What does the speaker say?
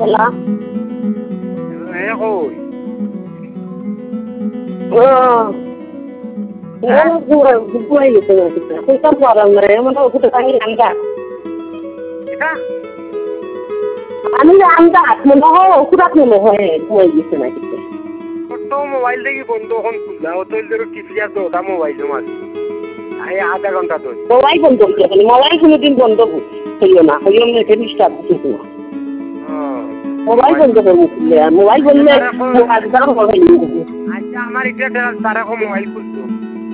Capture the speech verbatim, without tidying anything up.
খেলা এ কই ও এনে পুরো পুরো গেছে কইতা পারাম না এমন ওটা টাঙ্গি আনগা এটা আমি আনগা মনে হয় ওটা মনে হয় কই গেছে না কিছু তো মোবাইল দেখি বন্ধ এখন খুললা ও তো এর টিপিয়া তো ওটা মোবাইল জমা আই আধা ঘন্টা তো মোবাইল বন্ধ করে মোবাইল কোনদিন বন্ধ হইও না হইও না এটা ডিস্টার্ব দিতে না মোবাইল বন্ধ করে মোবাইল বললে আজকাল মোবাইল আচ্ছা আমার এটা তারা মোবাইল খুলতো